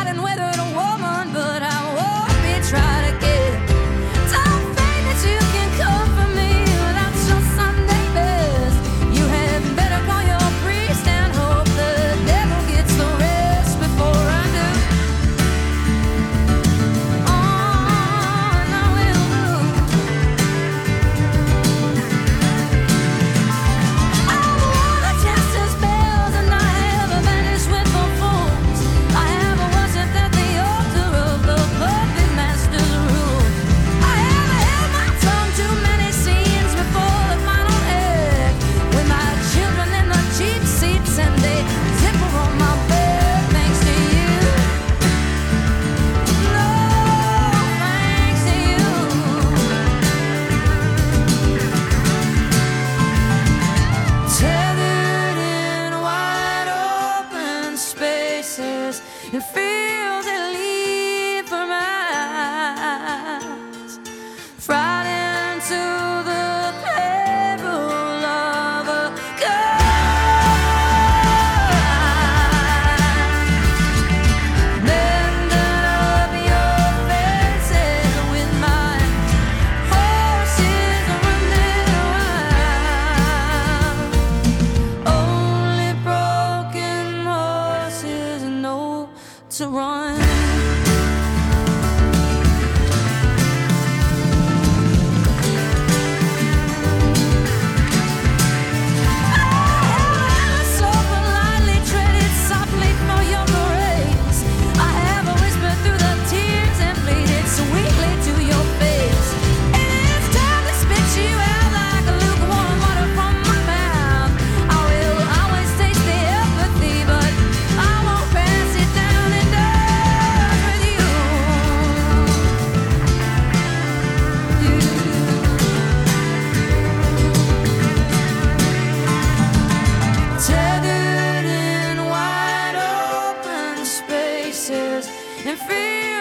tried and weathered a woman, but I won't be tried again. Don't think that you can come for me without your Sunday best. You had better call your priest and hope the devil gets the rest before I do. On I will move. I wore the jester's bells and I have vanished with the fools. I have worshipped at the altar of the puppet master's rule. I have held my tongue to many scenes before the final act, with my children in the cheap seats and they zipper on my bed. Thanks to you, Lord, thanks to you. Tethered in wide open spaces and fields that lead for miles, frightened to the level of a gun. Bending up your faces with my horses running wild. Only broken horses know to run. So politely treaded softly for your grace. I have whispered through the tears and pleaded sweetly to your face. It's time to spit you out like lukewarm water from my mouth. I will always taste the empathy, but I won't pass it down in dust with you. Tethered in wide open spaces and feel